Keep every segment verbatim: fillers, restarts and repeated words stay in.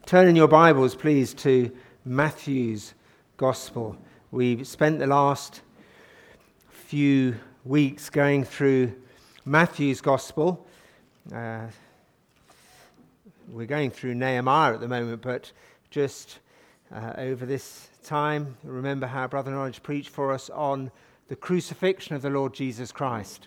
Turn in your Bibles, please, to Matthew's Gospel. We've spent the last few weeks going through Matthew's Gospel. Uh, we're going through Nehemiah at the moment, but just uh, over this time, remember how Brother Norwich preached for us on the crucifixion of the Lord Jesus Christ,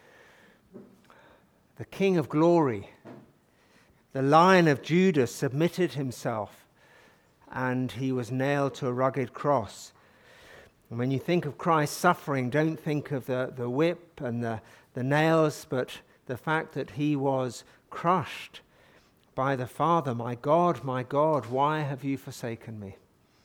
the King of glory. The Lion of Judah submitted himself, and he was nailed to a rugged cross. And when you think of Christ's suffering, don't think of the, the whip and the, the nails, but the fact that he was crushed by the Father. My God, my God, why have you forsaken me?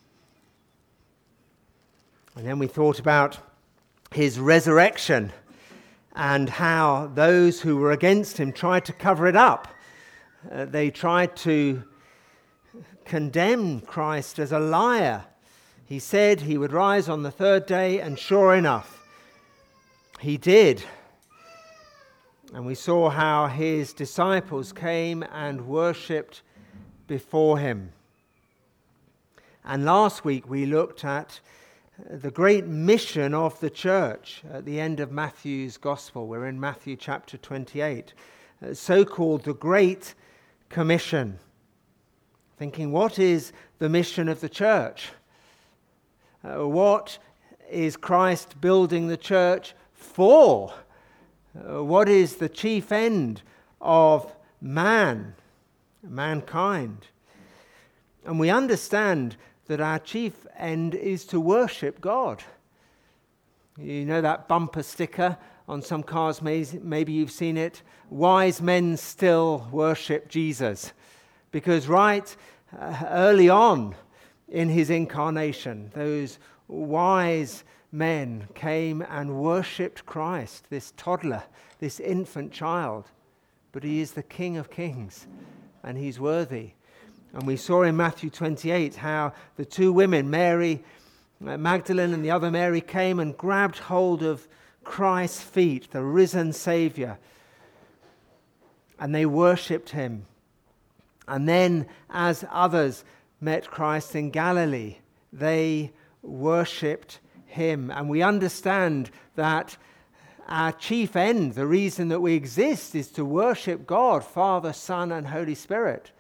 And then we thought about his resurrection and how those who were against him tried to cover it up. Uh, they tried to condemn Christ as a liar. He said he would rise on the third day, and sure enough, he did. And we saw how his disciples came and worshipped before him. And last week we looked at the great mission of the church at the end of Matthew's Gospel. We're in Matthew chapter twenty-eight, uh, so-called the Great Commission. Thinking, what is the mission of the church? Uh, what is Christ building the church for? Uh, what is the chief end of man, mankind? And we understand that our chief end is to worship God. You know that bumper sticker on some cars, maybe you've seen it. Wise men still worship Jesus. Because right uh, early on in his incarnation, those wise men came and worshipped Christ, this toddler, this infant child. But he is the King of Kings, and he's worthy. And we saw in Matthew twenty-eight how the two women, Mary Magdalene and the other Mary, came and grabbed hold of Christ's feet, the risen Saviour, and they worshipped him. And then, as others met Christ in Galilee, they worshipped him. And we understand that our chief end, the reason that we exist, is to worship God, Father, Son, and Holy Spirit.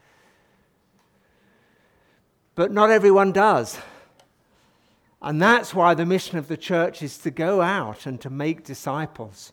But not everyone does. And that's why the mission of the church is to go out and to make disciples.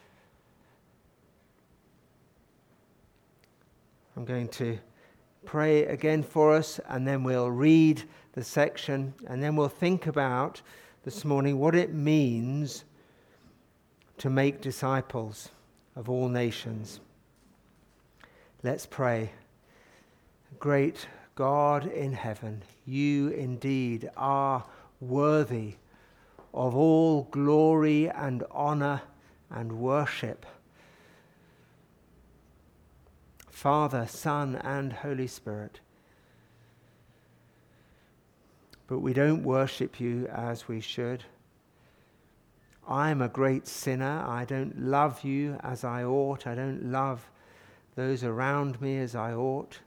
I'm going to pray again for us, and then we'll read the section, and then we'll think about this morning what it means to make disciples of all nations. Let's pray. Great God in heaven, you indeed are worthy of all glory and honor and worship. Father, Son, and Holy Spirit. But we don't worship you as we should. I am a great sinner. I don't love you as I ought. I don't love those around me as I ought.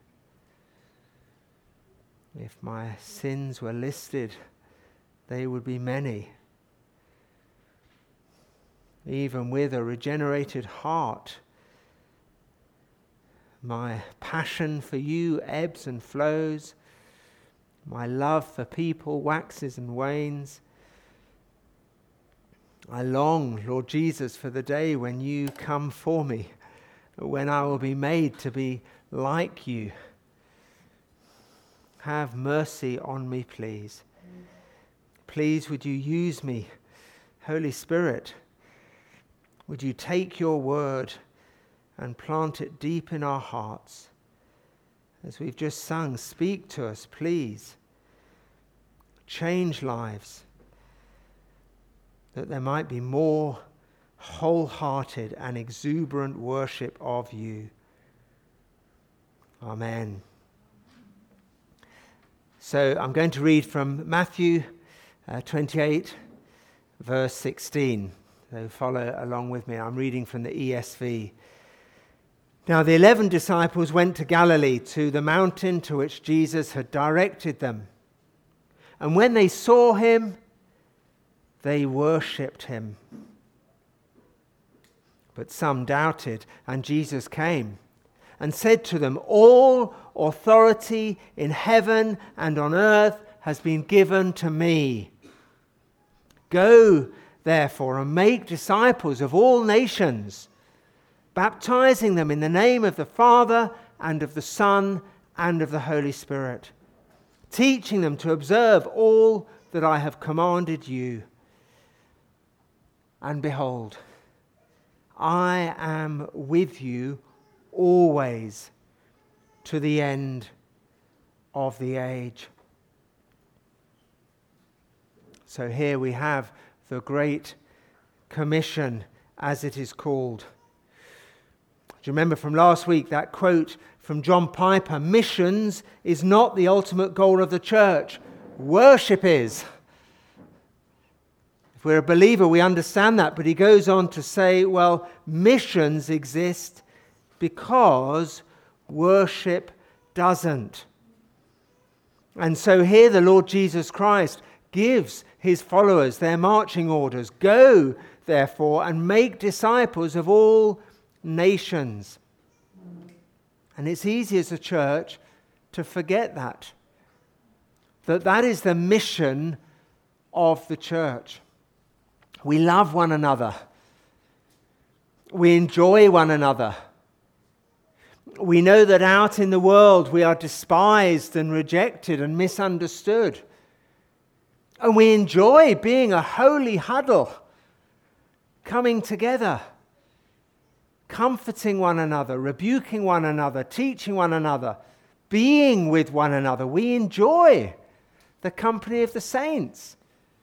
If my sins were listed, they would be many. Even with a regenerated heart, my passion for you ebbs and flows. My love for people waxes and wanes. I long, Lord Jesus, for the day when you come for me, when I will be made to be like you. Have mercy on me, please. Please, would you use me, Holy Spirit? Would you take your word and plant it deep in our hearts? As we've just sung, speak to us, please. Change lives, that there might be more wholehearted and exuberant worship of you. Amen. So I'm going to read from Matthew uh, twenty-eight, verse sixteen. So follow along with me. I'm reading from the E S V. Now the eleven disciples went to Galilee, to the mountain to which Jesus had directed them. And when they saw him, they worshipped him. But some doubted, and Jesus came and said to them, "All authority in heaven and on earth has been given to me. Go, therefore, and make disciples of all nations, baptizing them in the name of the Father and of the Son and of the Holy Spirit, teaching them to observe all that I have commanded you. And behold, I am with you always to the end of the age." So here we have the Great Commission, as it is called. Do you remember from last week that quote from John Piper? Missions is not the ultimate goal of the church. Worship is. If we're a believer, we understand that. But he goes on to say, well, missions exist because worship doesn't. And so here the Lord Jesus Christ gives his followers their marching orders. Go, therefore, and make disciples of all nations. And it's easy as a church to forget that. That that is the mission of the church. We love one another. We enjoy one another. We know that out in the world we are despised and rejected and misunderstood. And we enjoy being a holy huddle, coming together, comforting one another, rebuking one another, teaching one another, being with one another. We enjoy the company of the saints.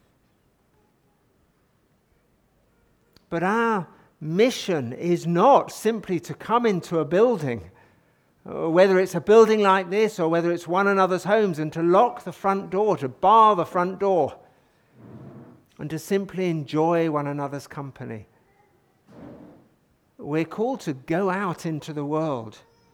But our mission is not simply to come into a building, whether it's a building like this or whether it's one another's homes, and to lock the front door, to bar the front door, and to simply enjoy one another's company. We're called to go out into the world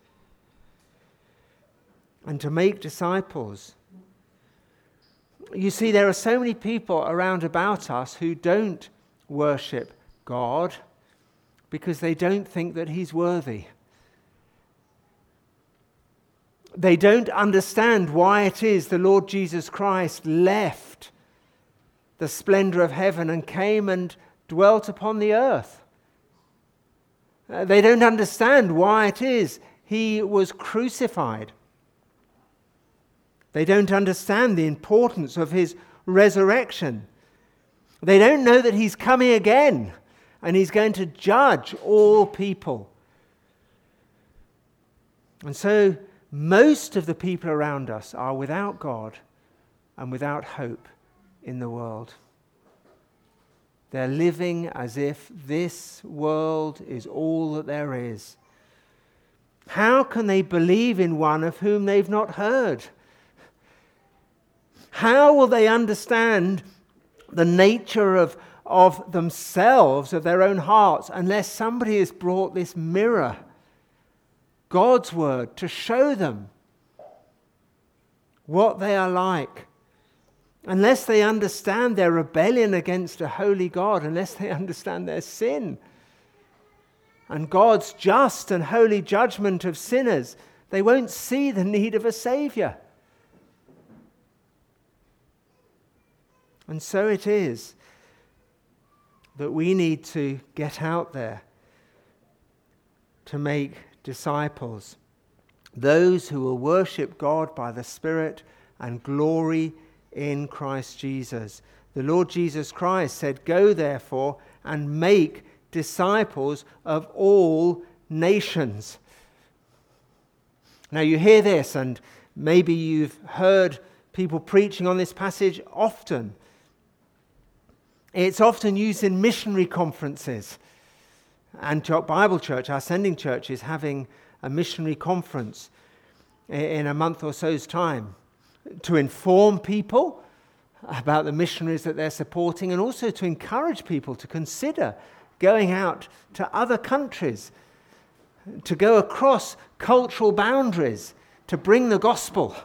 and to make disciples. You see, there are so many people around about us who don't worship God because they don't think that he's worthy. They don't understand why it is the Lord Jesus Christ left the splendor of heaven and came and dwelt upon the earth. Uh, they don't understand why it is he was crucified. They don't understand the importance of his resurrection. They don't know that he's coming again and he's going to judge all people. And so most of the people around us are without God and without hope in the world. They're living as if this world is all that there is. How can they believe in one of whom they've not heard? How will they understand the nature of, of themselves, of their own hearts, unless somebody has brought this mirror, God's word, to show them what they are like? Unless they understand their rebellion against a holy God, unless they understand their sin and God's just and holy judgment of sinners, they won't see the need of a Savior. And so it is that we need to get out there to make disciples, those who will worship God by the Spirit and glory in Christ Jesus. The Lord Jesus Christ said, "Go therefore and make disciples of all nations." Now you hear this, and maybe you've heard people preaching on this passage often. It's often used in missionary conferences. Antioch Bible Church, our sending church, is having a missionary conference in a month or so's time to inform people about the missionaries that they're supporting, and also to encourage people to consider going out to other countries to go across cultural boundaries, to bring the gospel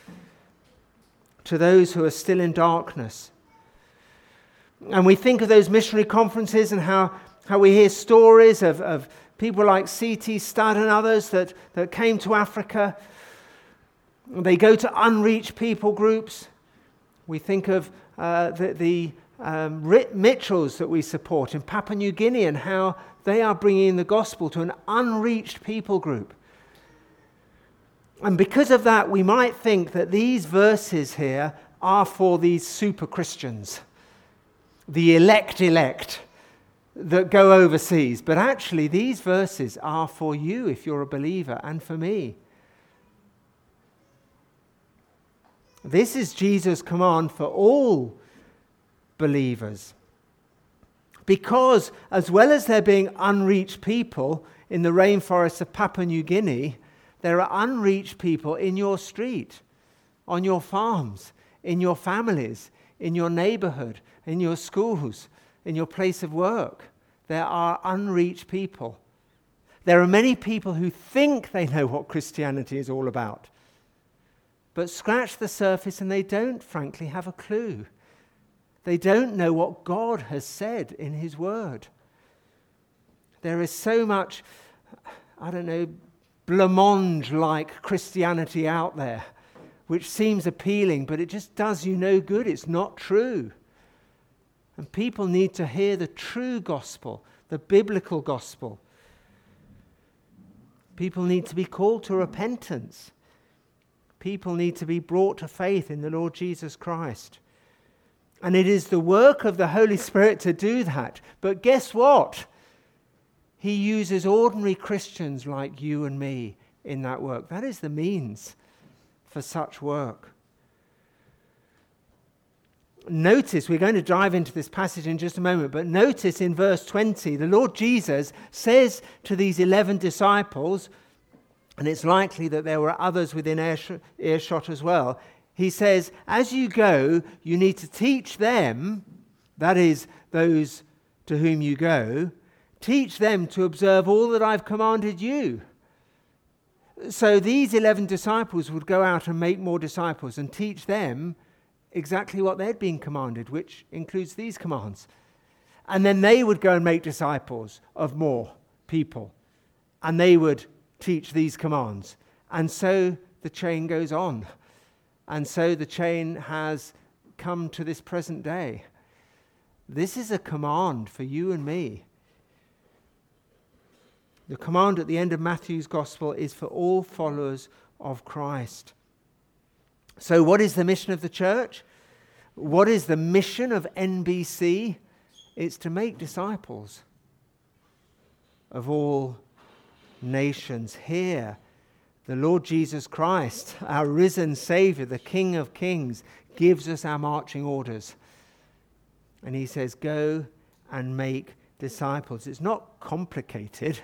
to those who are still in darkness. And we think of those missionary conferences and how, how we hear stories of, of people like C T Studd and others that, that came to Africa. They go to unreached people groups. We think of uh, the, the um, Rit Mitchells that we support in Papua New Guinea and how they are bringing the gospel to an unreached people group. And because of that, we might think that these verses here are for these super Christians, the elect elect that go overseas. But actually, these verses are for you if you're a believer, and for me. This is Jesus' command for all believers. Because as well as there being unreached people in the rainforests of Papua New Guinea, there are unreached people in your street, on your farms, in your families, in your neighborhood, in your schools, in your place of work. There are unreached people. There are many people who think they know what Christianity is all about, but scratch the surface and they don't, frankly, have a clue. They don't know what God has said in His Word. There is so much, I don't know, blancmange-like Christianity out there, which seems appealing, but it just does you no good. It's not true. And people need to hear the true gospel, the biblical gospel. People need to be called to repentance. People need to be brought to faith in the Lord Jesus Christ. And it is the work of the Holy Spirit to do that. But guess what? He uses ordinary Christians like you and me in that work. That is the means for such work. Notice, we're going to dive into this passage in just a moment, but notice in verse twenty, the Lord Jesus says to these eleven disciples, and it's likely that there were others within earshot as well, He says, as you go, you need to teach them, that is, those to whom you go, teach them to observe all that I've commanded you. So these eleven disciples would go out and make more disciples and teach them exactly what they'd been commanded, which includes these commands. And then they would go and make disciples of more people, and they would teach these commands. And so the chain goes on. And so the chain has come to this present day. This is a command for you and me. The command at the end of Matthew's Gospel is for all followers of Christ. So what is the mission of the church? What is the mission of N B C? It's to make disciples of all nations. Here, the Lord Jesus Christ, our risen Savior, the King of Kings, gives us our marching orders. And He says, go and make disciples. It's not complicated.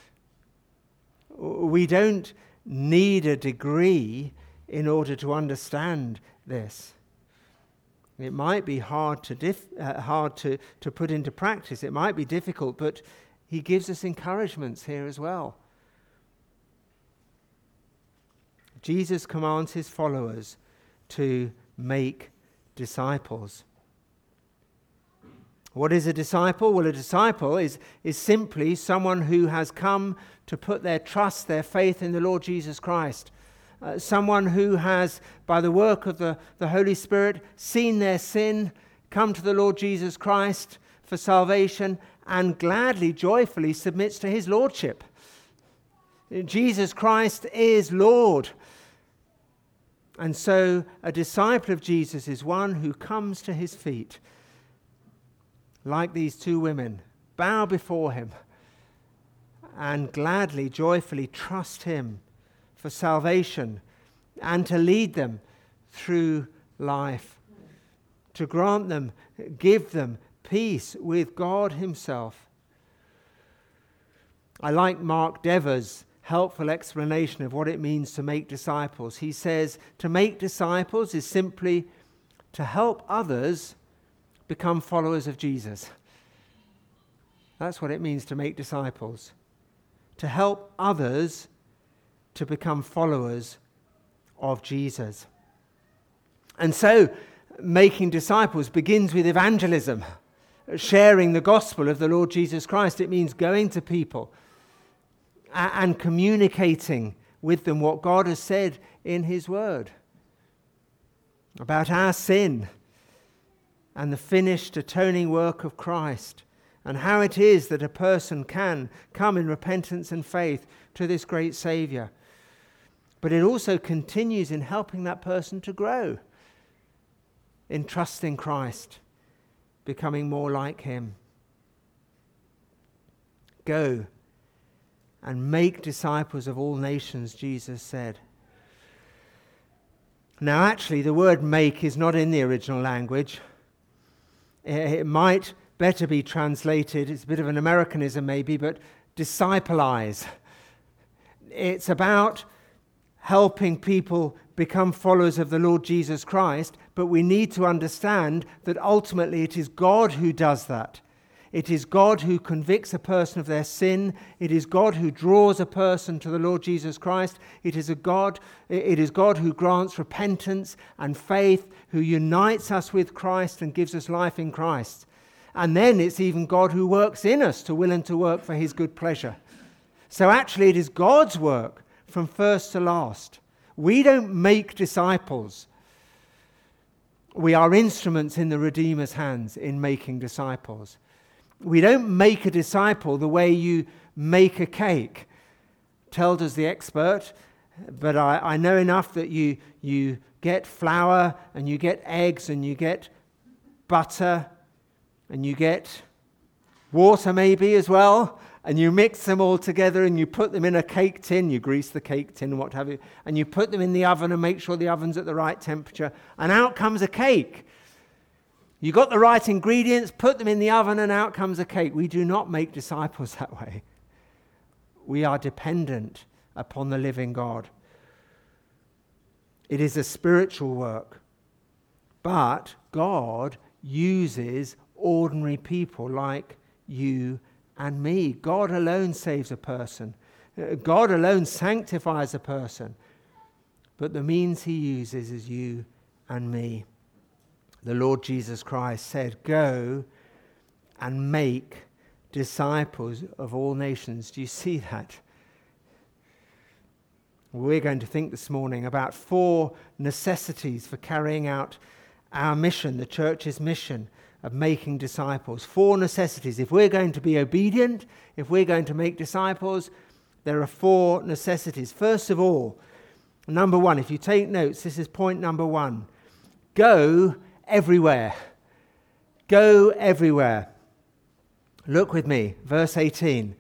We don't need a degree in order to understand this. It might be hard to dif- uh, hard to, to put into practice. It might be difficult, but He gives us encouragements here as well. Jesus commands His followers to make disciples. What is a disciple? Well, a disciple is, is simply someone who has come to put their trust, their faith in the Lord Jesus Christ. Uh, someone who has, by the work of the, the Holy Spirit, seen their sin, come to the Lord Jesus Christ for salvation, and gladly, joyfully submits to His lordship. Jesus Christ is Lord. And so a disciple of Jesus is one who comes to His feet, like these two women, bow before Him, and gladly, joyfully trust Him for salvation and to lead them through life, to grant them, give them peace with God Himself. I like Mark Dever's helpful explanation of what it means to make disciples. He says, to make disciples is simply to help others become followers of Jesus. That's what it means to make disciples. to help others to become followers of Jesus. And so, making disciples begins with evangelism, sharing the gospel of the Lord Jesus Christ. It means going to people and communicating with them what God has said in his word about our sin and the finished atoning work of Christ, and how it is that a person can come in repentance and faith to this great Saviour. But it also continues in helping that person to grow in trusting Christ, becoming more like him. Go and make disciples of all nations, Jesus said. Now, actually, the word make is not in the original language. It might better be translated, it's a bit of an Americanism maybe, but discipleize. It's about helping people become followers of the Lord Jesus Christ, but we need to understand that ultimately it is God who does that. It is God who convicts a person of their sin. It is God who draws a person to the Lord Jesus Christ. It is a God, it is God who grants repentance and faith, who unites us with Christ and gives us life in Christ. And then it's even God who works in us to will and to work for his good pleasure. So actually it is God's work from first to last. We don't make disciples. We are instruments in the Redeemer's hands in making disciples. We don't make a disciple the way you make a cake. Tell does the expert, but I, I know enough that you, you get flour and you get eggs and you get butter and you get water maybe as well, and you mix them all together and you put them in a cake tin, you grease the cake tin and what have you, and you put them in the oven and make sure the oven's at the right temperature, and out comes a cake. You got the right ingredients, put them in the oven, and out comes a cake. We do not make disciples that way. We are dependent upon the living God. It is a spiritual work, but God uses ordinary people like you and me. God alone saves a person. God alone sanctifies a person. But the means he uses is you and me. The Lord Jesus Christ said, "Go and make disciples of all nations." Do you see that? We're going to think this morning about four necessities for carrying out our mission, the church's mission of making disciples. Four necessities. If we're going to be obedient, if we're going to make disciples, there are four necessities. First of all, number one, if you take notes, this is point number one. Go everywhere. Go everywhere. Look with me, verse eighteen.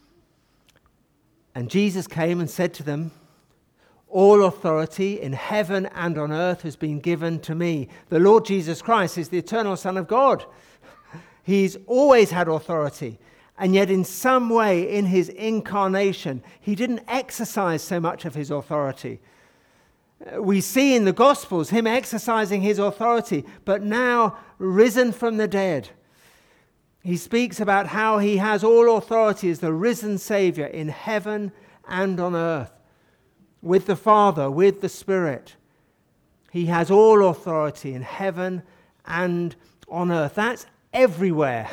And Jesus came and said to them, "All authority in heaven and on earth has been given to me." The Lord Jesus Christ is the eternal Son of God. He's always had authority. And yet in some way in his incarnation, he didn't exercise so much of his authority. We see in the Gospels him exercising his authority, but now risen from the dead. He speaks about how he has all authority as the risen Saviour in heaven and on earth. With the Father, with the Spirit. He has all authority in heaven and on earth. That's everywhere.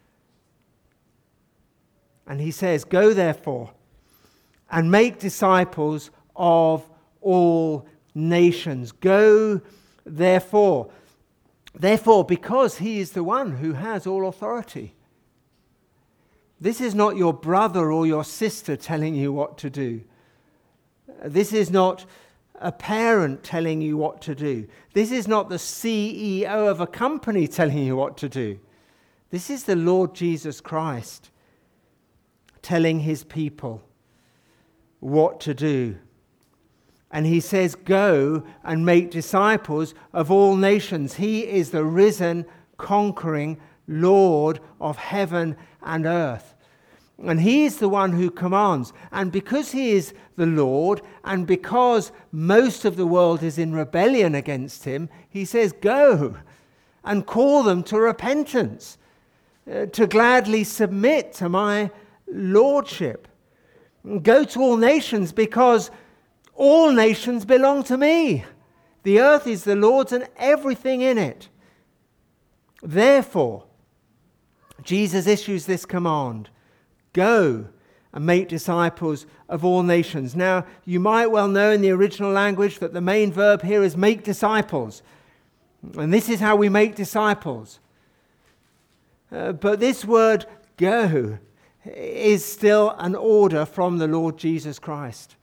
And he says, "Go therefore and make disciples of all nations." Go therefore. Therefore, because he is the one who has all authority. This is not your brother or your sister telling you what to do. This is not a parent telling you what to do. This is not the C E O of a company telling you what to do. This is the Lord Jesus Christ telling his people what to do. And he says, "Go and make disciples of all nations." He is the risen, conquering Lord of heaven and earth. And he is the one who commands. And because he is the Lord, and because most of the world is in rebellion against him, he says, "Go and call them to repentance, uh, to gladly submit to my lordship." Go to all nations, because all nations belong to me. The earth is the Lord's and everything in it. Therefore, Jesus issues this command: go and make disciples of all nations. Now, you might well know in the original language that the main verb here is make disciples. And this is how we make disciples. Uh, but this word go is still an order from the Lord Jesus Christ.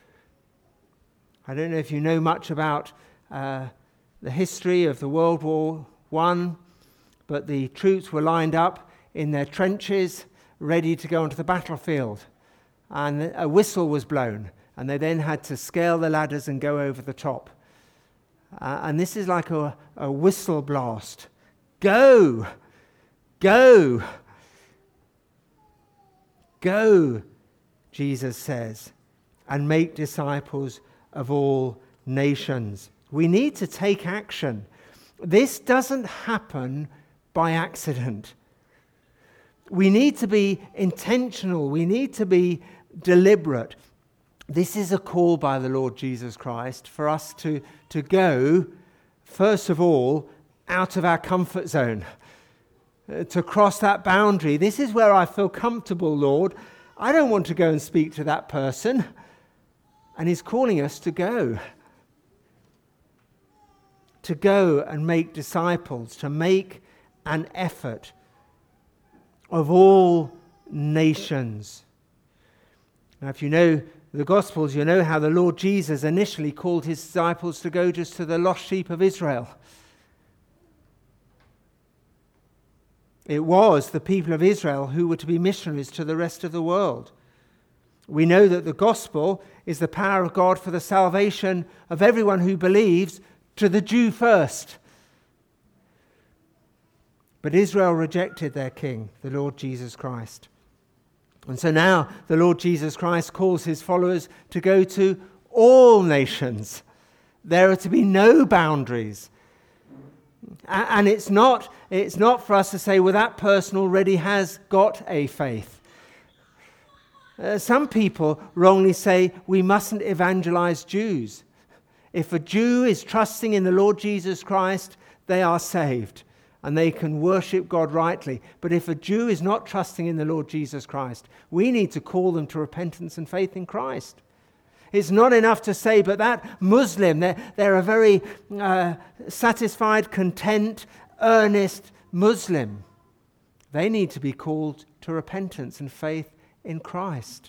I don't know if you know much about uh, the history of the World War One, but the troops were lined up in their trenches, ready to go onto the battlefield. And a whistle was blown, and they then had to scale the ladders and go over the top. Uh, and this is like a, a whistle blast. Go! Go! Go, Jesus says, and make disciples of all nations. We need to take action. This doesn't happen by accident. We need to be intentional. We need to be deliberate. This is a call by the Lord Jesus Christ for us to, to go, first of all, out of our comfort zone, uh, to cross that boundary. This is where I feel comfortable, Lord. I don't want to go and speak to that person. And he's calling us to go. To go and make disciples, to make an effort of all nations. Now, if you know the Gospels, you know how the Lord Jesus initially called his disciples to go just to the lost sheep of Israel. It was the people of Israel who were to be missionaries to the rest of the world. We know that the gospel is the power of God for the salvation of everyone who believes, to the Jew first. But Israel rejected their king, the Lord Jesus Christ. And so now the Lord Jesus Christ calls his followers to go to all nations. There are to be no boundaries. And it's not, it's not for us to say, well, that person already has got a faith. Uh, some people wrongly say we mustn't evangelize Jews. If a Jew is trusting in the Lord Jesus Christ, they are saved and they can worship God rightly. But if a Jew is not trusting in the Lord Jesus Christ, we need to call them to repentance and faith in Christ. It's not enough to say, but that Muslim, they're, they're a very uh, satisfied, content, earnest Muslim. They need to be called to repentance and faith in Christ.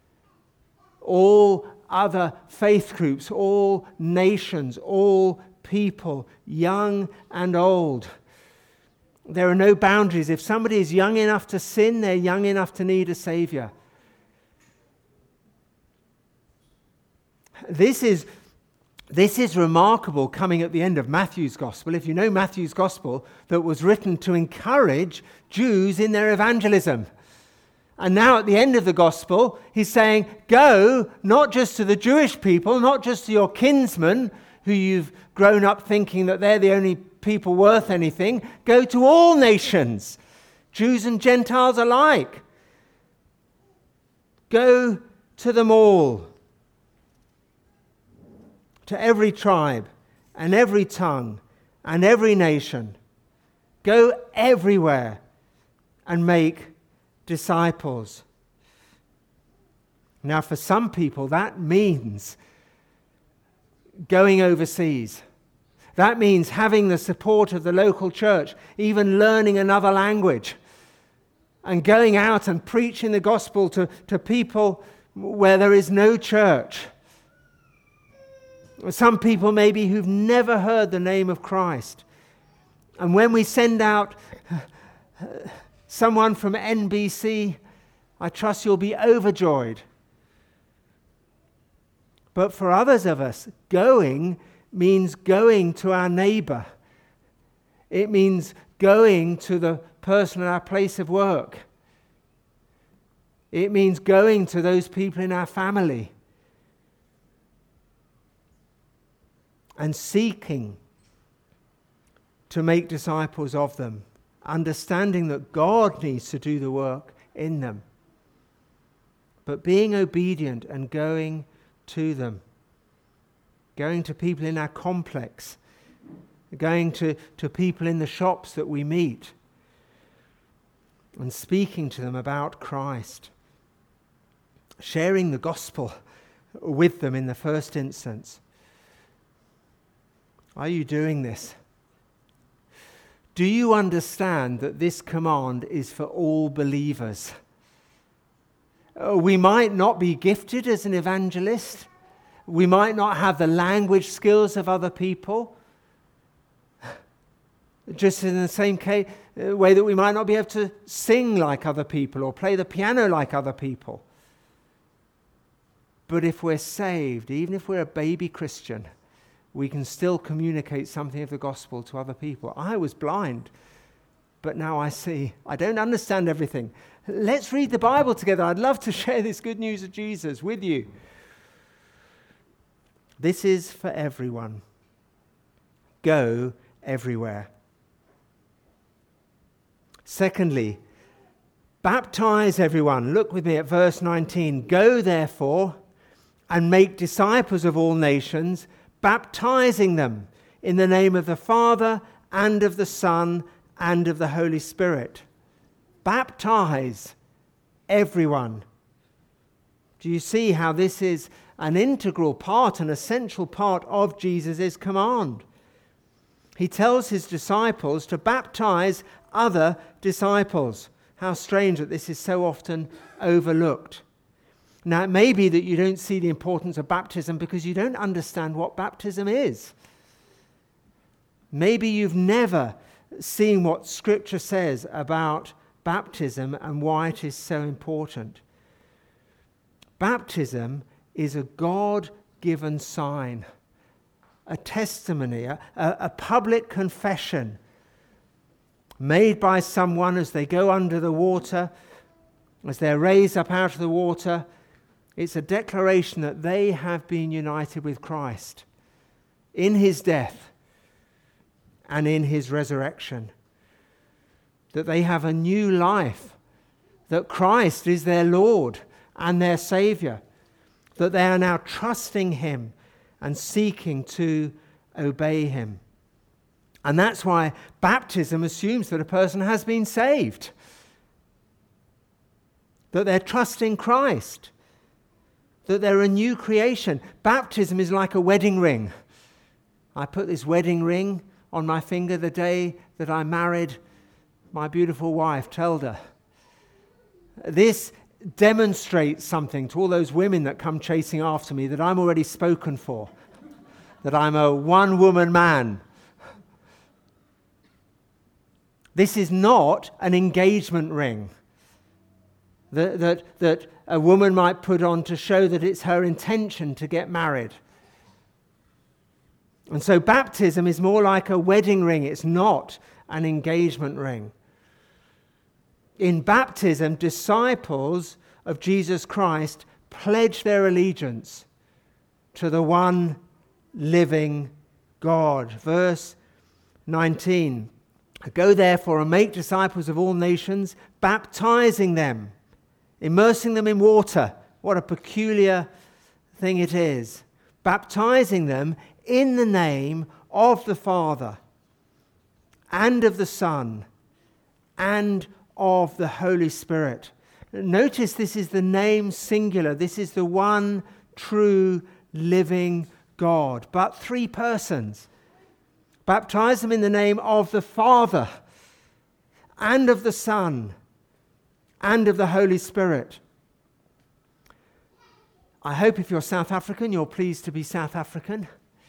All other faith groups, all nations, all people, young and old. There are no boundaries. If somebody is young enough to sin, they're young enough to need a Savior. This is, this is remarkable coming at the end of Matthew's Gospel. If you know Matthew's Gospel, that was written to encourage Jews in their evangelism. And now at the end of the Gospel, he's saying, go not just to the Jewish people, not just to your kinsmen, who you've grown up thinking that they're the only people worth anything. Go to all nations, Jews and Gentiles alike. Go to them all. To every tribe and every tongue and every nation. Go everywhere and make disciples. Now, for some people, that means going overseas. That means having the support of the local church, even learning another language, and going out and preaching the gospel to, to people where there is no church. Some people maybe who've never heard the name of Christ. And when we send out someone from N B C, I trust you'll be overjoyed. But for others of us, going means going to our neighbor. It means going to the person at our place of work. It means going to those people in our family. And seeking to make disciples of them, understanding that God needs to do the work in them. but being obedient and going to them. Going to people in our complex. Going to, to people in the shops that we meet. And speaking to them about Christ. Sharing the gospel with them in the first instance. Are you doing this? Do you understand that this command is for all believers? Uh, we might not be gifted as an evangelist. We might not have the language skills of other people. Just in the same case, uh, way that we might not be able to sing like other people or play the piano like other people. But if we're saved, even if we're a baby Christian, we can still communicate something of the gospel to other people. I was blind, but now I see. I don't understand everything. Let's read the Bible together. I'd love to share this good news of Jesus with you. This is for everyone. Go everywhere. Secondly, baptize everyone. Look with me at verse nineteen. Go therefore and make disciples of all nations, baptizing them in the name of the Father and of the Son and of the Holy Spirit. Baptize everyone. Do you see how this is an integral part, an essential part of Jesus' command? He tells his disciples to baptize other disciples. How strange that this is so often overlooked. Now, it may be that you don't see the importance of baptism because you don't understand what baptism is. Maybe you've never seen what Scripture says about baptism and why it is so important. Baptism is a God-given sign, a testimony, a, a public confession made by someone as they go under the water, as they're raised up out of the water. It's a declaration that they have been united with Christ in his death and in his resurrection. That they have a new life, that Christ is their Lord and their Saviour, that they are now trusting him and seeking to obey him. And that's why baptism assumes that a person has been saved, that they're trusting Christ, that they're a new creation. Baptism is like a wedding ring. I put this wedding ring on my finger the day that I married my beautiful wife, Telda. This demonstrates something to all those women that come chasing after me, that I'm already spoken for, that I'm a one-woman man. This is not an engagement ring that, that, that a woman might put on to show that it's her intention to get married. And so baptism is more like a wedding ring. It's not an engagement ring. In baptism, disciples of Jesus Christ pledge their allegiance to the one living God. Verse nineteen. Go therefore and make disciples of all nations, baptizing them, immersing them in water. What a peculiar thing it is. Baptizing them in the name of the Father and of the Son and of the Holy Spirit. Notice this is the name singular. This is the one true living God, but three persons. Baptize them in the name of the Father and of the Son and of the Holy Spirit. I hope if you're South African, you're pleased to be South African.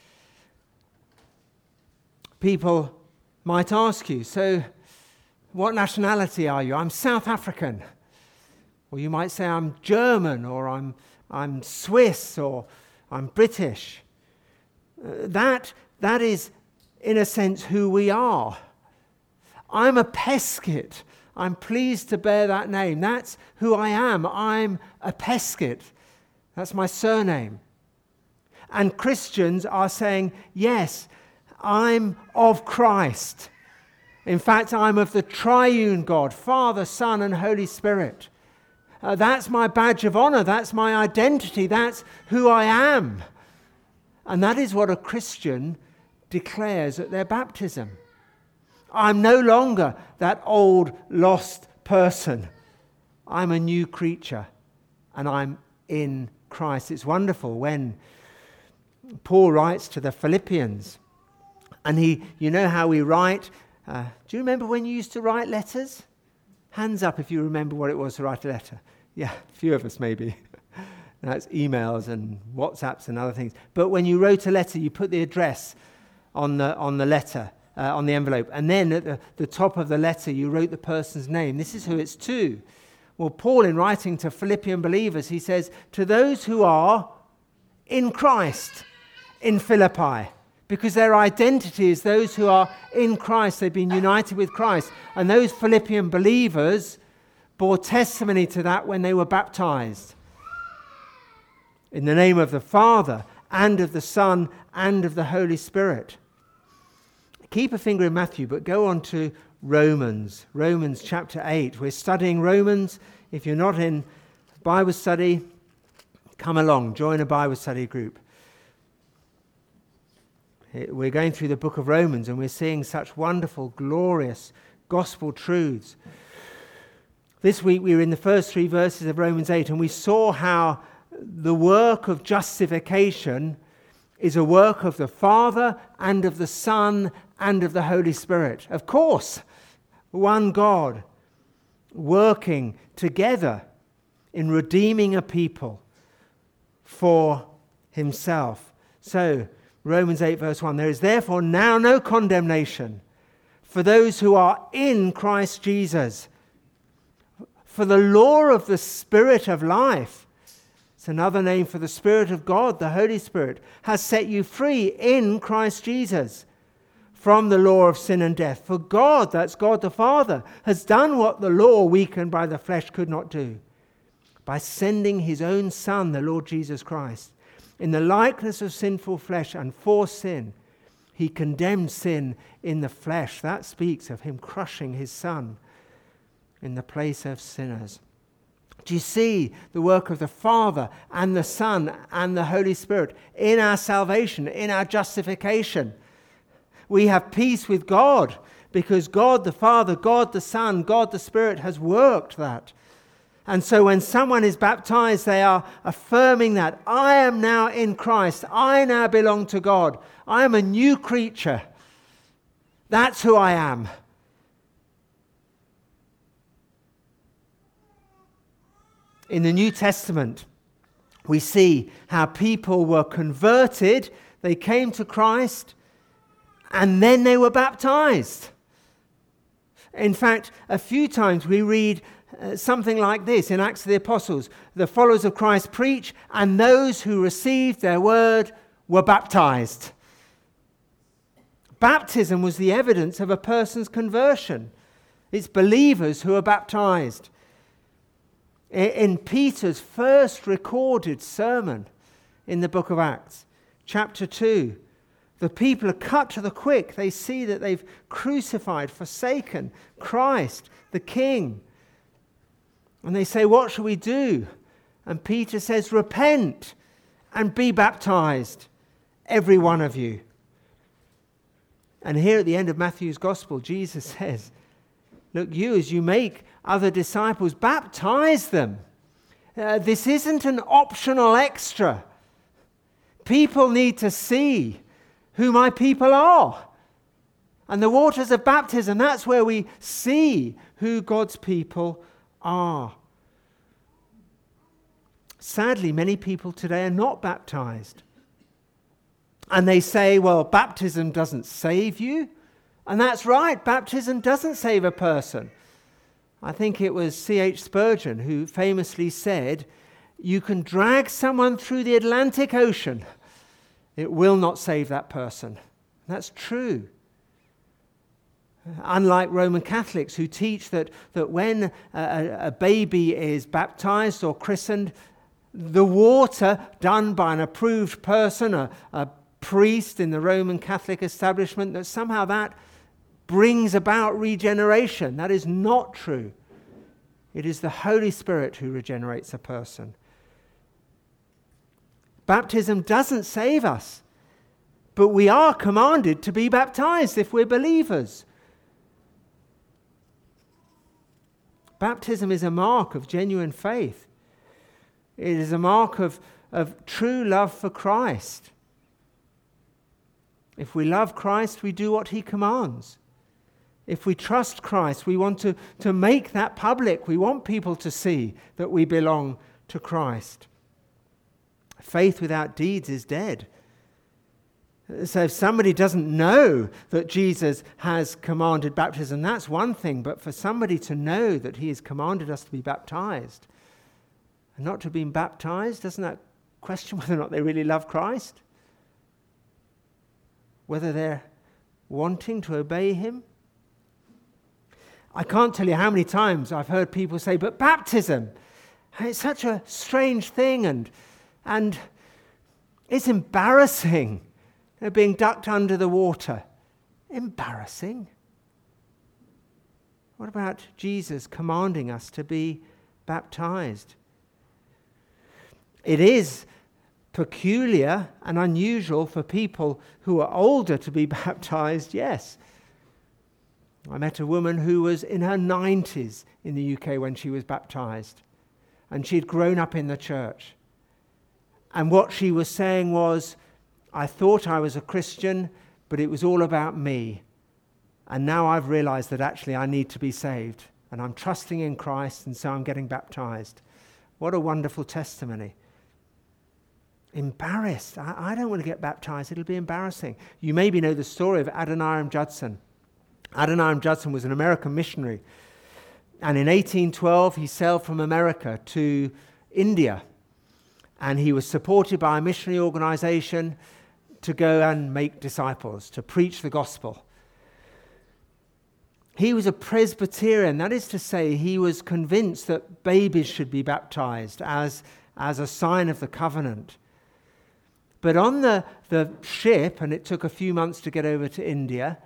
People might ask you, so what nationality are you? I'm South African. Or you might say I'm German, or I'm, I'm Swiss, or I'm British. Uh, that, that is, in a sense, who we are. I'm a Peskett. I'm pleased to bear that name. That's who I am. I'm a Peskett. That's my surname. And Christians are saying, yes, I'm of Christ. In fact, I'm of the triune God, Father, Son, and Holy Spirit. Uh, that's my badge of honor. That's my identity. That's who I am. And that is what a Christian declares at their baptism. I'm no longer that old, lost person. I'm a new creature, and I'm in Christ. It's wonderful when Paul writes to the Philippians, and he, you know how we write. Uh, do you remember when you used to write letters? Hands up if you remember what it was to write a letter. Yeah, a few of us maybe. That's emails and WhatsApps and other things. But when you wrote a letter, you put the address on the on the letter, uh, on the envelope. And then at the, the top of the letter, you wrote the person's name. This is who it's to. Well, Paul, in writing to Philippian believers, he says, to those who are in Christ, in Philippi, because their identity is those who are in Christ. They've been united with Christ. And those Philippian believers bore testimony to that when they were baptized. In the name of the Father, and of the Son, and of the Holy Spirit. Keep a finger in Matthew, but go on to Romans. Romans chapter eight. We're studying Romans. If you're not in Bible study, come along, join a Bible study group. We're going through the book of Romans, and we're seeing such wonderful, glorious gospel truths. This week we were in the first three verses of Romans eight, and we saw how the work of justification is a work of the Father and of the Son and of the Holy Spirit. Of course, one God working together in redeeming a people for himself. So, Romans eight verse one, there is therefore now no condemnation for those who are in Christ Jesus. For the law of the Spirit of life, it's another name for the Spirit of God, the Holy Spirit, has set you free in Christ Jesus from the law of sin and death. For God, that's God the Father, has done what the law, weakened by the flesh, could not do, by sending his own Son, the Lord Jesus Christ, in the likeness of sinful flesh, and for sin, he condemned sin in the flesh. That speaks of him crushing his Son in the place of sinners. Do you see the work of the Father and the Son and the Holy Spirit in our salvation, in our justification? We have peace with God because God the Father, God the Son, God the Spirit has worked that. And so when someone is baptized, they are affirming that I am now in Christ. I now belong to God. I am a new creature. That's who I am. In the New Testament, we see how people were converted. They came to Christ, and then they were baptized. In fact, a few times we read uh, something like this in Acts of the Apostles. The followers of Christ preach, and those who received their word were baptized. Baptism was the evidence of a person's conversion. It's believers who are baptized. In Peter's first recorded sermon in the book of Acts, chapter two, the people are cut to the quick. They see that they've crucified, forsaken Christ, the King. And they say, what shall we do? And Peter says, repent and be baptized, every one of you. And here at the end of Matthew's Gospel, Jesus says, look, you as you make other disciples, baptize them. Uh, this isn't an optional extra. People need to see who my people are. And the waters of baptism, that's where we see who God's people are. Sadly, many people today are not baptized. And they say, well, baptism doesn't save you. And that's right, baptism doesn't save a person. I think it was C H Spurgeon who famously said, you can drag someone through the Atlantic Ocean. It will not save that person. That's true. Unlike Roman Catholics who teach that, that when a, a baby is baptized or christened, the water done by an approved person, a, a priest in the Roman Catholic establishment, that somehow that brings about regeneration. That is not true. It is the Holy Spirit who regenerates a person. Baptism doesn't save us, but we are commanded to be baptized if we're believers. Baptism is a mark of genuine faith. It is a mark of, of true love for Christ. If we love Christ, we do what he commands. If we trust Christ, we want to, to make that public. We want people to see that we belong to Christ. Faith without deeds is dead. So if somebody doesn't know that Jesus has commanded baptism, that's one thing. But for somebody to know that he has commanded us to be baptized and not to be baptized, doesn't that question whether or not they really love Christ? Whether they're wanting to obey him? I can't tell you how many times I've heard people say, but baptism, it's such a strange thing and, and it's embarrassing. They're being ducked under the water. Embarrassing? What about Jesus commanding us to be baptized? It is peculiar and unusual for people who are older to be baptized, yes. I met a woman who was in her nineties in the U K when she was baptized, and she'd grown up in the church. And what she was saying was, I thought I was a Christian, but it was all about me. And now I've realized that actually I need to be saved, and I'm trusting in Christ, and so I'm getting baptized. What a wonderful testimony. Embarrassed. I, I don't want to get baptized. It'll be embarrassing. You maybe know the story of Adoniram Judson. Adoniram Judson was an American missionary. And in eighteen twelve, he sailed from America to India. And he was supported by a missionary organization to go and make disciples, to preach the gospel. He was a Presbyterian. That is to say, he was convinced that babies should be baptized as, as a sign of the covenant. But on the, the ship, and it took a few months to get over to India,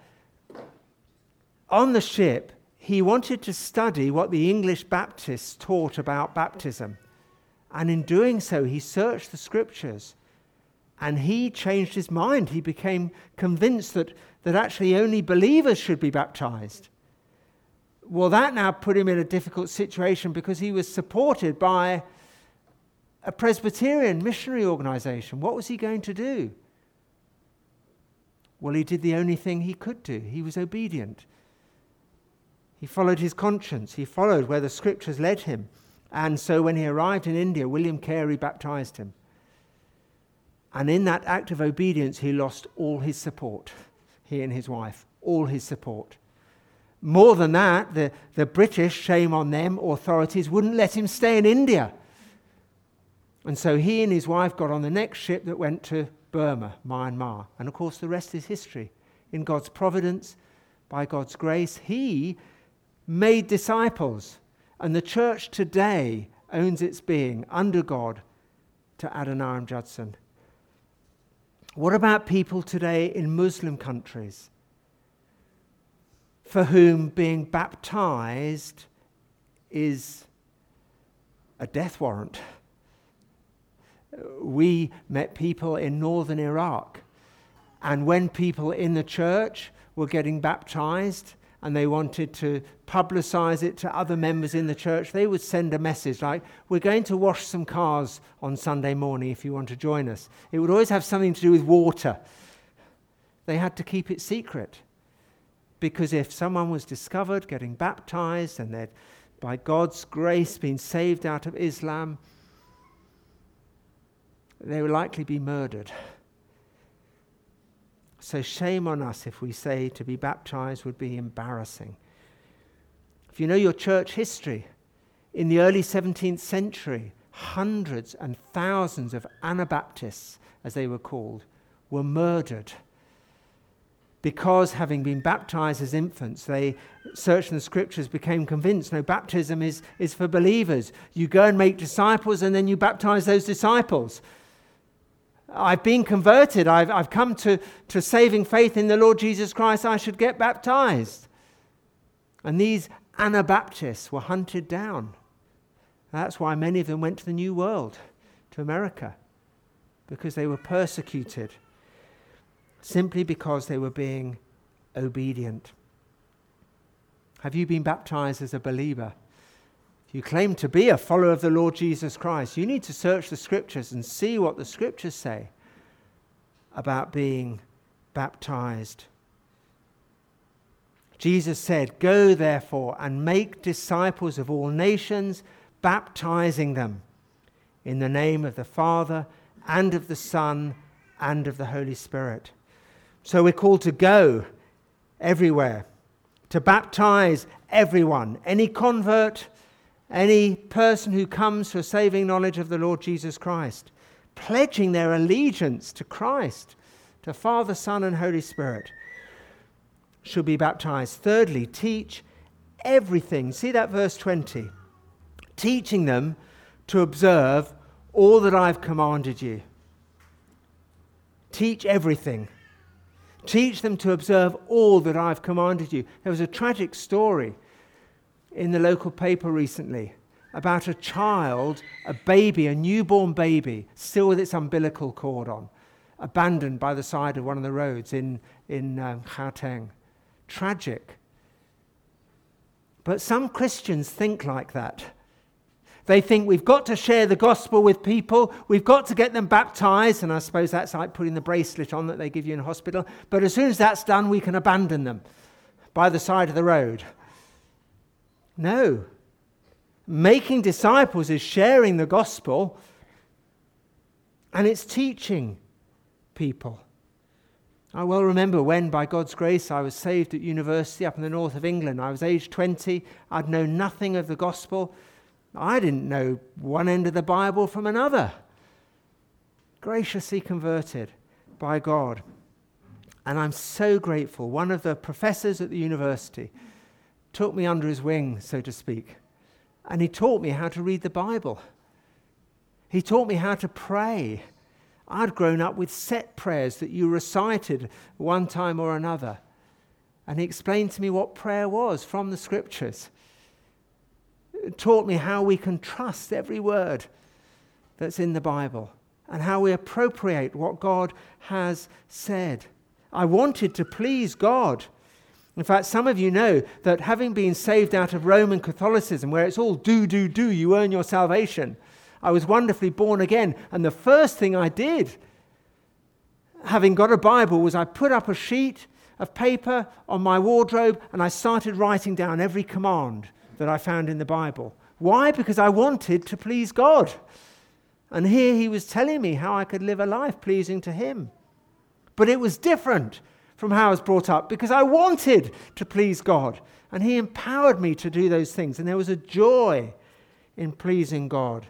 on the ship, he wanted to study what the English Baptists taught about baptism. And in doing so, he searched the scriptures, and he changed his mind. He became convinced that, that actually only believers should be baptized. Well, that now put him in a difficult situation because he was supported by a Presbyterian missionary organization. What was he going to do? Well, he did the only thing he could do. He was obedient. He followed his conscience. He followed where the scriptures led him. And so when he arrived in India, William Carey baptized him. And in that act of obedience, he lost all his support, he and his wife, all his support. More than that, the, the British, shame on them, authorities wouldn't let him stay in India. And so he and his wife got on the next ship that went to Burma, Myanmar. And of course, the rest is history. In God's providence, by God's grace, he made disciples. And the church today owns its being under God to Adoniram Judson. What about people today in Muslim countries for whom being baptized is a death warrant? We met people in northern Iraq, and when people in the church were getting baptized and they wanted to publicize it to other members in the church, they would send a message like, we're going to wash some cars on Sunday morning if you want to join us. It would always have something to do with water. They had to keep it secret, because if someone was discovered getting baptized and they'd, by God's grace, been saved out of Islam, they would likely be murdered. So shame on us if we say to be baptized would be embarrassing. If you know your church history, in the early seventeenth century, hundreds and thousands of Anabaptists, as they were called, were murdered because, having been baptized as infants, they searched in the scriptures, became convinced, no, baptism is, is for believers. You go and make disciples and then you baptize those disciples. I've been converted. I've, I've come to, to saving faith in the Lord Jesus Christ. I should get baptized. And these Anabaptists were hunted down That's why many of them went to the New World, to America, because they were persecuted, simply because they were being obedient. Have you been baptized as a believer? If you claim to be a follower of the Lord Jesus Christ, you need to search the Scriptures and see what the Scriptures say about being baptized. Jesus said, "Go therefore and make disciples of all nations, baptizing them in the name of the Father and of the Son and of the Holy Spirit." So we're called to go everywhere, to baptize everyone, any convert, any person who comes to a saving knowledge of the Lord Jesus Christ, pledging their allegiance to Christ, to Father, Son, and Holy Spirit, should be baptized. Thirdly, teach everything. See that verse twenty. Teaching them to observe all that I've commanded you. Teach everything. Teach them to observe all that I've commanded you. There was a tragic story in the local paper recently about a child, a baby, a newborn baby, still with its umbilical cord on, abandoned by the side of one of the roads in, in um, Gauteng. Tragic. But some Christians think like that. They think we've got to share the gospel with people, we've got to get them baptized, and I suppose that's like putting the bracelet on that they give you in hospital, but as soon as that's done, we can abandon them by the side of the road. No. Making disciples is sharing the gospel, and it's teaching people. I well remember when, by God's grace, I was saved at university up in the north of England. I was age twenty. I'd known nothing of the gospel. I didn't know one end of the Bible from another. Graciously converted by God. And I'm so grateful. One of the professors at the university took me under his wing, so to speak, and he taught me how to read the Bible. He taught me how to pray. I'd grown up with set prayers that you recited one time or another. And he explained to me what prayer was from the Scriptures. It taught me how we can trust every word that's in the Bible and how we appropriate what God has said. I wanted to please God. In fact, some of you know that having been saved out of Roman Catholicism, where it's all do, do, do, you earn your salvation, I was wonderfully born again. And the first thing I did, having got a Bible, was I put up a sheet of paper on my wardrobe and I started writing down every command that I found in the Bible. Why? Because I wanted to please God. And here he was telling me how I could live a life pleasing to him. But it was different from how I was brought up because I wanted to please God. And he empowered me to do those things. And there was a joy in pleasing God.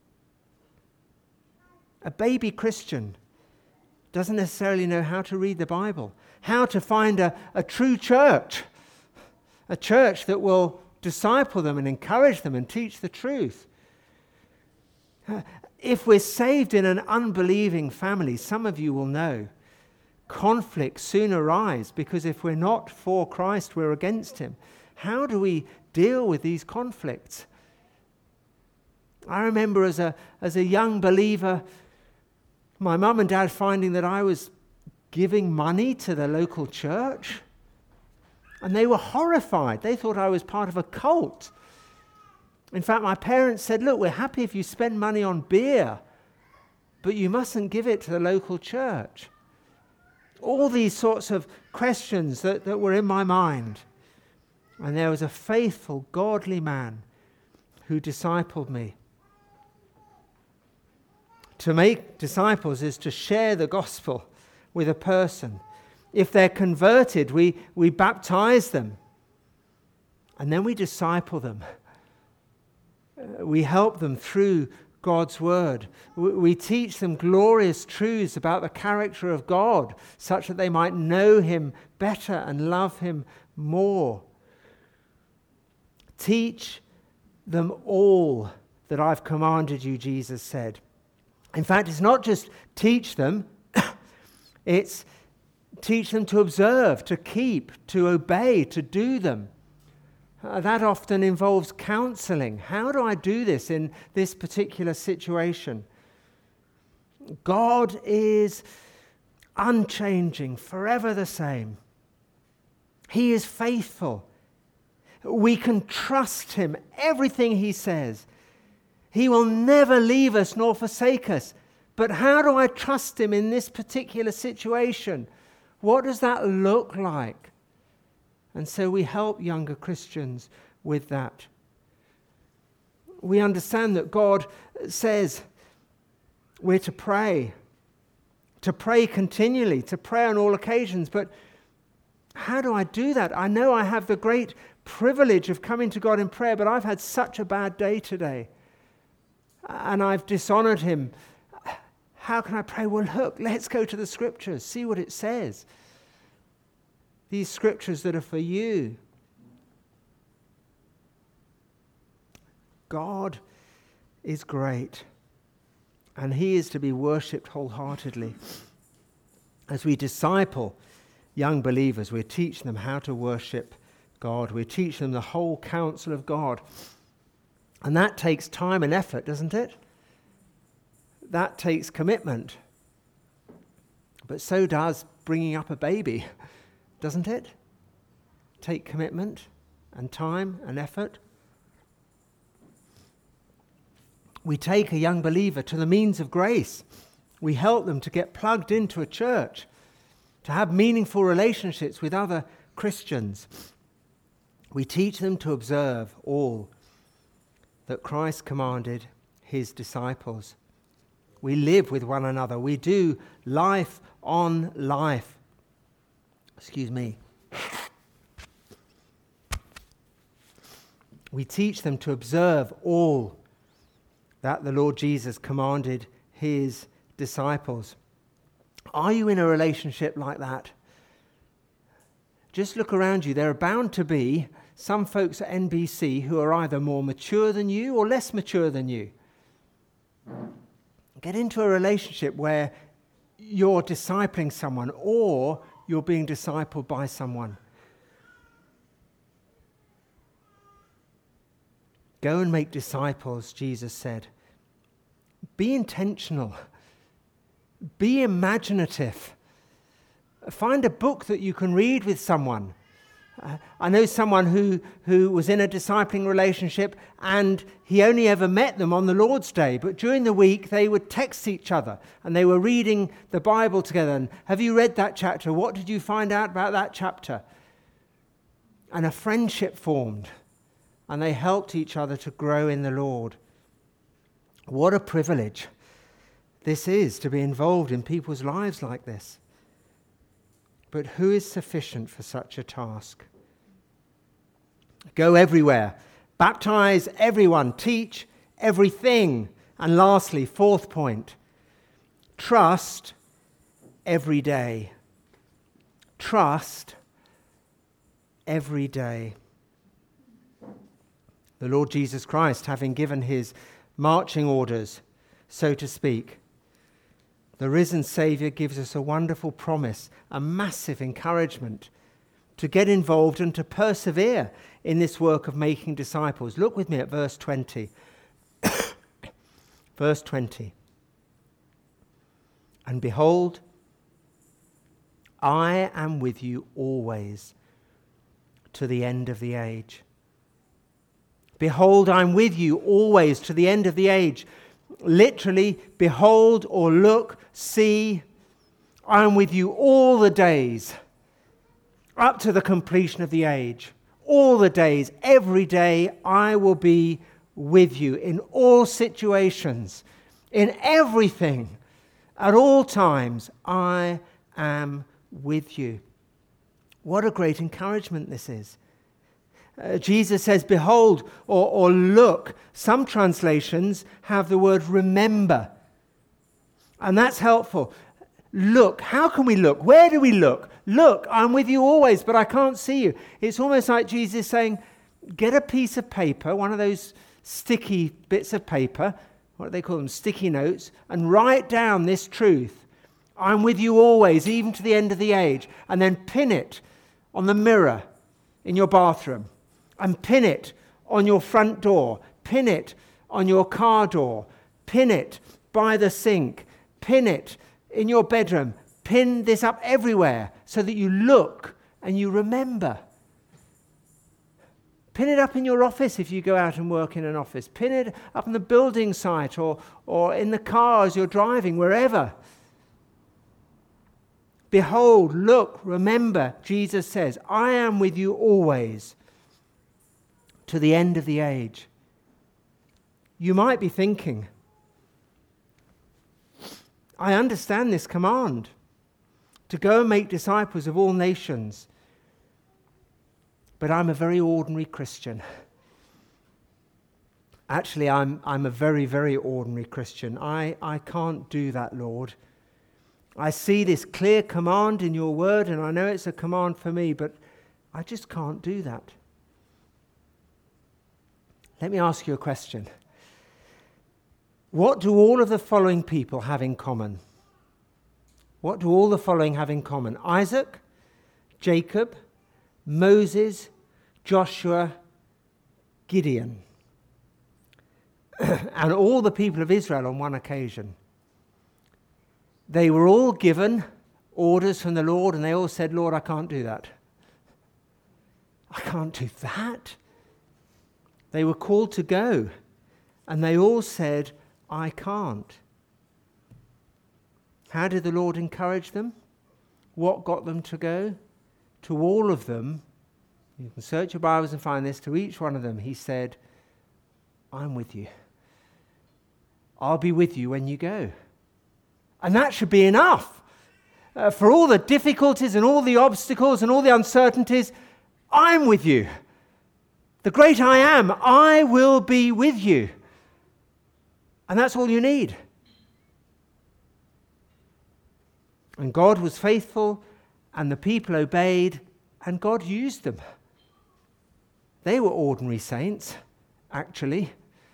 A baby Christian doesn't necessarily know how to read the Bible, how to find a, a true church, a church that will disciple them and encourage them and teach the truth. If we're saved in an unbelieving family, some of you will know, conflicts soon arise because if we're not for Christ, we're against him. How do we deal with these conflicts? I remember as a, as a young believer, my mum and dad finding that I was giving money to the local church. And they were horrified. They thought I was part of a cult. In fact, my parents said, look, we're happy if you spend money on beer, but you mustn't give it to the local church. All these sorts of questions that, that were in my mind. And there was a faithful, godly man who discipled me. To make disciples is to share the gospel with a person. If they're converted, we, we baptize them. And then we disciple them. Uh, we help them through God's word. We, we teach them glorious truths about the character of God, such that they might know him better and love him more. Teach them all that I've commanded you, Jesus said. In fact, it's not just teach them, it's teach them to observe, to keep, to obey, to do them. Uh, that often involves counseling. How do I do this in this particular situation? God is unchanging, forever the same. He is faithful. We can trust him, everything he says. He will never leave us nor forsake us. But how do I trust him in this particular situation? What does that look like? And so we help younger Christians with that. We understand that God says we're to pray, to pray continually, to pray on all occasions. But how do I do that? I know I have the great privilege of coming to God in prayer, but I've had such a bad day today, and I've dishonored him. How can I pray? Well, look, let's go to the scriptures, see what it says. These scriptures that are for you. God is great, and he is to be worshipped wholeheartedly. As we disciple young believers, we teach them how to worship God. We teach them the whole counsel of God. And that takes time and effort, doesn't it? That takes commitment. But so does bringing up a baby, doesn't it? Take commitment and time and effort. We take a young believer to the means of grace. We help them to get plugged into a church, to have meaningful relationships with other Christians. We teach them to observe all that Christ commanded his disciples. We live with one another. We do life on life. Excuse me. We teach them to observe all that the Lord Jesus commanded his disciples. Are you in a relationship like that? Just look around you. There are bound to be some folks at N B C who are either more mature than you or less mature than you. Get into a relationship where you're discipling someone or you're being discipled by someone. Go and make disciples, Jesus said. Be intentional. Be imaginative. Find a book that you can read with someone. Uh, I know someone who, who was in a discipling relationship, and he only ever met them on the Lord's Day, but during the week they would text each other and they were reading the Bible together. And have you read that chapter? What did you find out about that chapter? And a friendship formed, and they helped each other to grow in the Lord. What a privilege this is, to be involved in people's lives like this. But who is sufficient for such a task? Go everywhere. Baptize everyone. Teach everything. And lastly, fourth point, trust every day. Trust every day. The Lord Jesus Christ, having given his marching orders, so to speak, the risen Saviour gives us a wonderful promise, a massive encouragement to get involved and to persevere in this work of making disciples. Look with me at verse twenty. Verse twenty. And behold, I am with you always to the end of the age. Behold, I'm with you always to the end of the age. Literally, behold or look, see, I'm with you all the days, up to the completion of the age. All the days, every day, I will be with you in all situations, in everything, at all times, I am with you. What a great encouragement this is. Uh, Jesus says, behold, or, or look. Some translations have the word remember. And that's helpful. Look. How can we look? Where do we look? Look, I'm with you always, but I can't see you. It's almost like Jesus saying, get a piece of paper, one of those sticky bits of paper, what do they call them, sticky notes, and write down this truth. I'm with you always, even to the end of the age. And then pin it on the mirror in your bathroom. and pin it on your front door, pin it on your car door, pin it by the sink, pin it in your bedroom, pin this up everywhere so that you look and you remember. Pin it up in your office if you go out and work in an office. Pin it up on the building site or, or in the car as you're driving, wherever. Behold, look, remember, Jesus says, I am with you always to the end of the age. You might be thinking, I understand this command to go and make disciples of all nations, but I'm a very ordinary Christian. Actually, I'm, I'm a very, very ordinary Christian. I, I can't do that, Lord. I see this clear command in your word, and I know it's a command for me, but I just can't do that. Let me ask you a question. What do all of the following people have in common? What do all the following have in common? Isaac, Jacob, Moses, Joshua, Gideon, and all the people of Israel on one occasion. They were all given orders from the Lord, and they all said, Lord, I can't do that. I can't do that. They were called to go, and they all said, I can't. How did the Lord encourage them? What got them to go? To all of them, you can search your Bibles and find this, to each one of them, he said, I'm with you. I'll be with you when you go. And that should be enough. Uh, for all the difficulties and all the obstacles and all the uncertainties, I'm with you. The great I am, I will be with you. And that's all you need. And God was faithful, and the people obeyed, and God used them. They were ordinary saints, actually.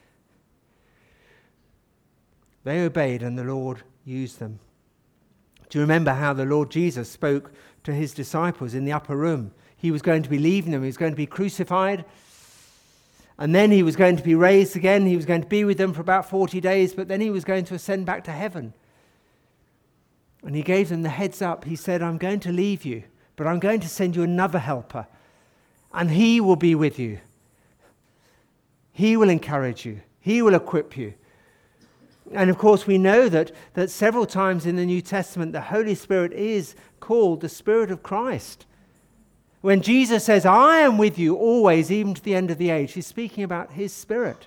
They obeyed, and the Lord used them. Do you remember how the Lord Jesus spoke to his disciples in the upper room? He was going to be leaving them. He was going to be crucified. And then he was going to be raised again. He was going to be with them for about forty days, but then he was going to ascend back to heaven. And he gave them the heads up. He said, I'm going to leave you, but I'm going to send you another helper, and he will be with you. He will encourage you. He will equip you. And of course, we know that, that several times in the New Testament, the Holy Spirit is called the Spirit of Christ. When Jesus says, I am with you always, even to the end of the age, he's speaking about his Spirit.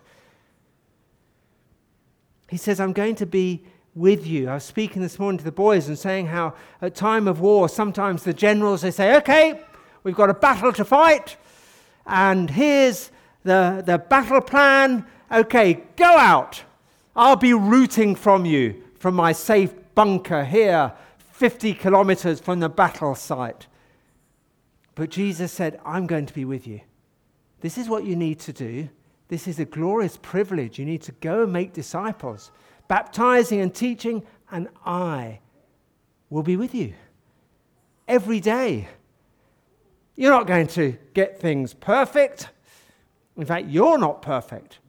He says, I'm going to be with you. I was speaking this morning to the boys and saying how at time of war, sometimes the generals, they say, okay, we've got a battle to fight, and here's the, the battle plan. Okay, go out. I'll be rooting from you from my safe bunker here, fifty kilometers from the battle site. But Jesus said, I'm going to be with you. This is what you need to do. This is a glorious privilege. You need to go and make disciples, baptizing and teaching, and I will be with you every day. You're not going to get things perfect. In fact, you're not perfect.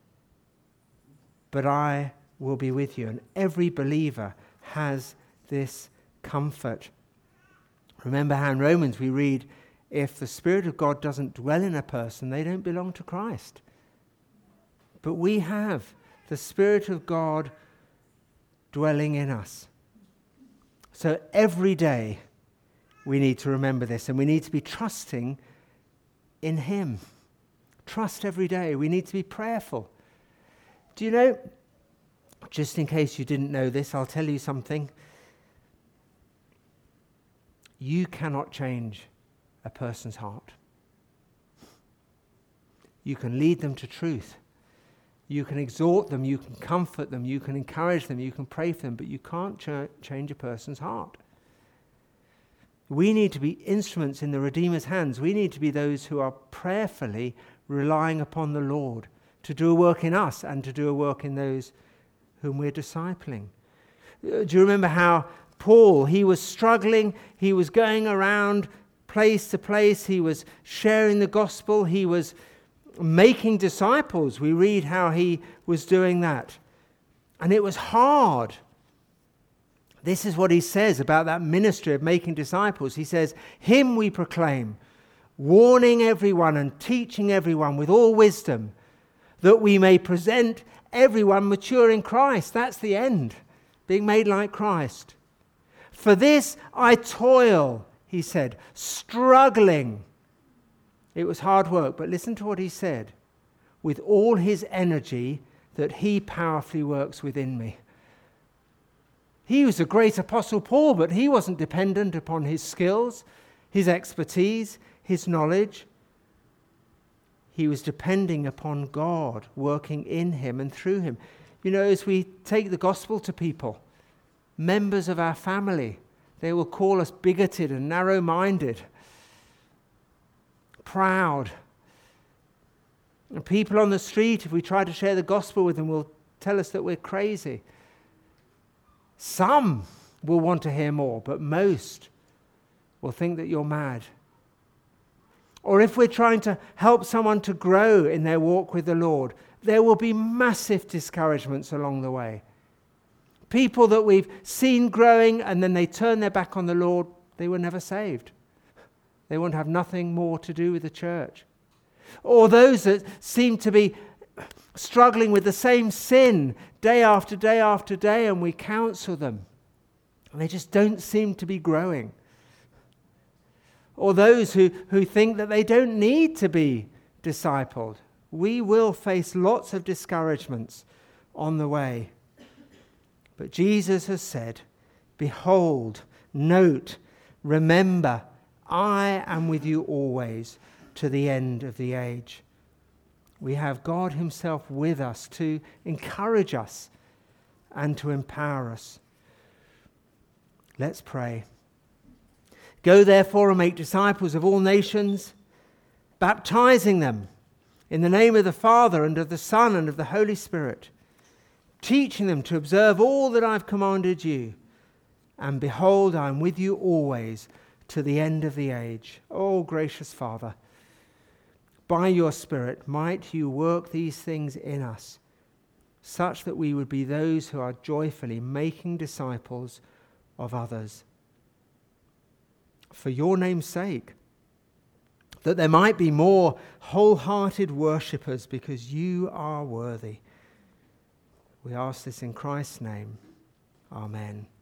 But I will be with you. And every believer has this comfort. Remember how in Romans we read, if the Spirit of God doesn't dwell in a person, they don't belong to Christ. But we have the Spirit of God dwelling in us. So every day we need to remember this, and we need to be trusting in Him. Trust every day. We need to be prayerful. Do you know, just in case you didn't know this, I'll tell you something. You cannot change a person's heart. You can lead them to truth. You can exhort them, you can comfort them, you can encourage them, you can pray for them, but you can't ch- change a person's heart. We need to be instruments in the Redeemer's hands. We need to be those who are prayerfully relying upon the Lord to do a work in us and to do a work in those whom we're discipling. Do you remember how Paul, he was struggling, he was going around place to place. He was sharing the gospel. He was making disciples. We read how he was doing that. And it was hard. This is what he says about that ministry of making disciples. He says, "Him we proclaim, warning everyone and teaching everyone with all wisdom, that we may present everyone mature in Christ." That's the end, being made like Christ. "For this I toil," he said, "struggling." It was hard work, but listen to what he said. "With all his energy that he powerfully works within me." He was a great Apostle Paul, but he wasn't dependent upon his skills, his expertise, his knowledge. He was depending upon God working in him and through him. You know, as we take the gospel to people, members of our family, they will call us bigoted and narrow-minded, proud. And people on the street, if we try to share the gospel with them, will tell us that we're crazy. Some will want to hear more, but most will think that you're mad. Or if we're trying to help someone to grow in their walk with the Lord, there will be massive discouragements along the way. People that we've seen growing and then they turn their back on the Lord, they were never saved. They won't have nothing more to do with the church. Or those that seem to be struggling with the same sin day after day after day, and we counsel them, and they just don't seem to be growing. Or those who, who think that they don't need to be discipled. We will face lots of discouragements on the way. But Jesus has said, "Behold, note, remember, I am with you always to the end of the age." We have God himself with us to encourage us and to empower us. Let's pray. "Go therefore and make disciples of all nations, baptizing them in the name of the Father and of the Son and of the Holy Spirit, teaching them to observe all that I've commanded you. And behold, I am with you always to the end of the age." Oh, gracious Father, by your Spirit, might you work these things in us, such that we would be those who are joyfully making disciples of others. For your name's sake, that there might be more wholehearted worshippers, because you are worthy. We ask this in Christ's name. Amen.